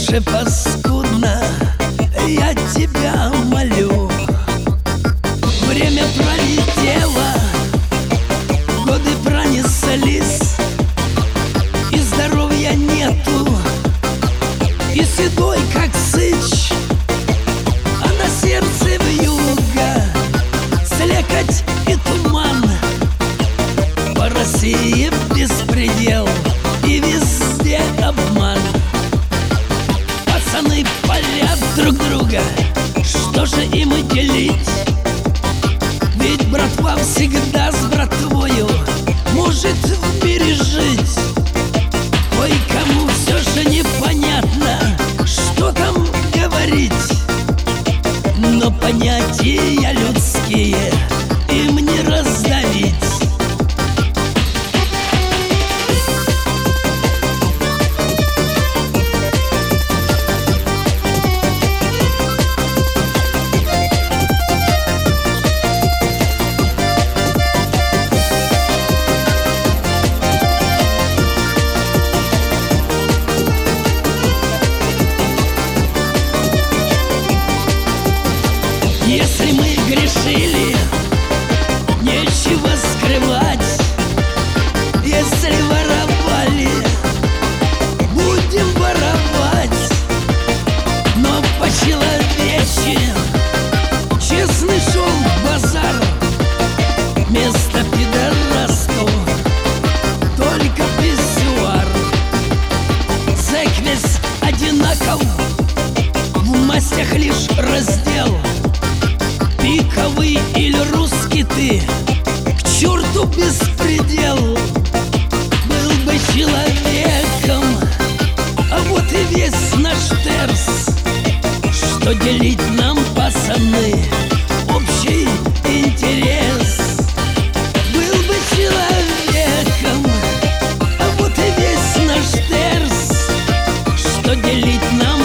же паскудно, я тебя молю. Время пролетело, годы пронеслись, и здоровья нету, и седой как сыч, а на сердце вьюга, слякоть и туман. По России беспредел и везде обман. Пацаны палят друг друга, что же им и делить? Ведь братва всегда с братвою может в мире жить. Ой, кому все же непонятно, что там говорить, но понятия людские им не раздавить. Если мы грешили, нечего скрывать. Если воровали, будем воровать. Но по-человече честный шел базар. Место пидорасту только писсуар. Зэк весь одинаков, в мастях лишь раздел. Пиковый или русский ты, к черту беспредел. Был бы человеком, а вот и весь наш терс. Что делить нам, пацаны, общий интерес. Был бы человеком, а вот и весь наш терс. Что делить нам,